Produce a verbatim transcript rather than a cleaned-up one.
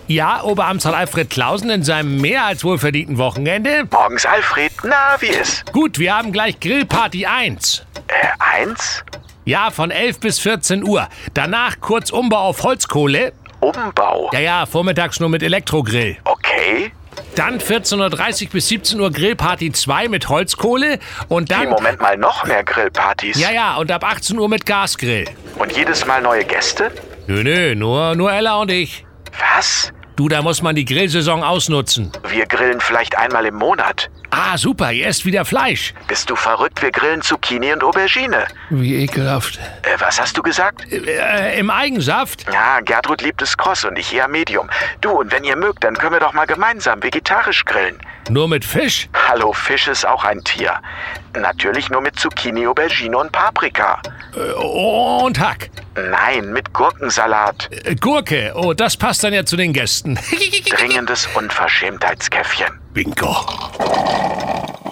Ja, Oberamtsrat Alfred Klausen in seinem mehr als wohlverdienten Wochenende. Morgens, Alfred. Na, wie ist? Gut, wir haben gleich Grillparty eins. Äh, eins? Ja, von elf bis vierzehn Uhr. Danach kurz Umbau auf Holzkohle. Umbau? Ja, ja, vormittags nur mit Elektrogrill. Okay. Dann vierzehn Uhr dreißig bis siebzehn Uhr Grillparty zwei mit Holzkohle. Und dann... Im Moment mal noch mehr Grillpartys. Ja, ja, und ab achtzehn Uhr mit Gasgrill. Und jedes Mal neue Gäste? Nö, nö, nur, nur Ella und ich. Was? Du, da muss man die Grillsaison ausnutzen. Wir grillen vielleicht einmal im Monat. Ah, super, ihr esst wieder Fleisch. Bist du verrückt? Wir grillen Zucchini und Aubergine. Wie ekelhaft. Äh, was hast du gesagt? Äh, im Eigensaft? Ja, Gertrud liebt es kross und ich eher Medium. Du, und wenn ihr mögt, dann können wir doch mal gemeinsam vegetarisch grillen. Nur mit Fisch? Hallo, Fisch ist auch ein Tier. Natürlich nur mit Zucchini, Aubergine und Paprika. Äh, und Hack? Nein, mit Gurkensalat. Äh, Gurke, oh, das passt dann ja zu den Gästen. Dringendes Unverschämtheitskäffchen. Bingo.